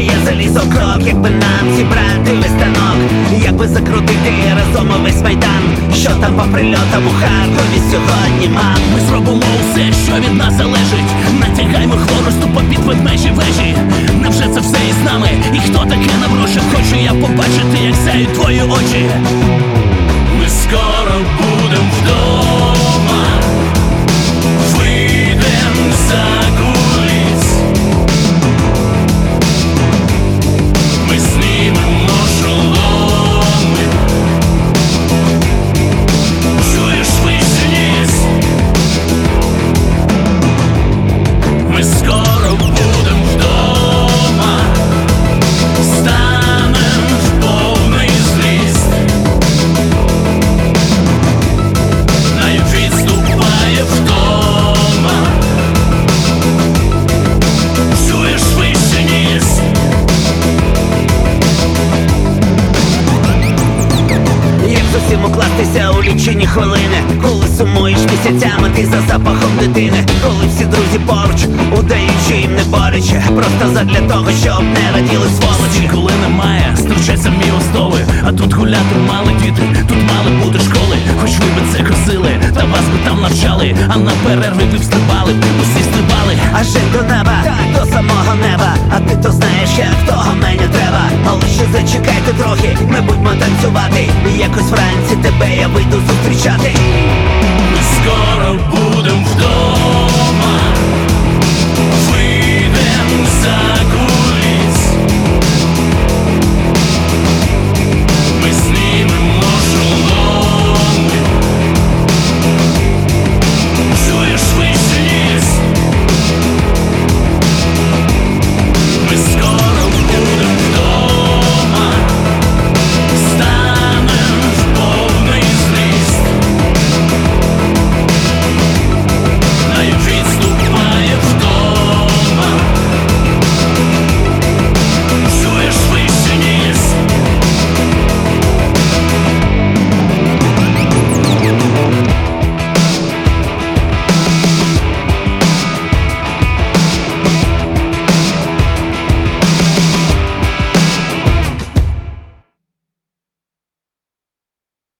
я заліз у крок, якби нам зібрати весь станок, якби закрутити разом увесь майдан, що там по прильотам у Харкові сьогодні, мам. Ми зробимо все, що від нас залежить. Натягаймо хворосту попід ведмежі вежі. Невже це все із нами? І хто таке наброшив? Хочу я побачити, як сяють твої очі. Ми скоро будем вдома, вийдем за куліс. Ми знімемо шоломи. Чуєш, вище ніс? Ми скоро будем вдома, станем в повний зріст. Навіть відступає вдома. Чуєш, вище ніс? Як зовсім укластися у лічені хвилини, коли сумуєш місяцями ти за запахом дитини, коли всі друзі поруч, удаючи їм не боляче, просто задля того, щоб не раділи сволочі. Коли немає, стручаться мілостови. А тут гуляти мали діти, тут мали бути школи. Хоч ви би це косили, та вас би там навчали. А на перерви ви встрибали, усі стрибали. А жить до неба, до самого неба. А ти то знаєш, як того мені треба. Але ще зачекайте трохи, ми будемо танцювати. І якось вранці тебе я вийду зустрічати.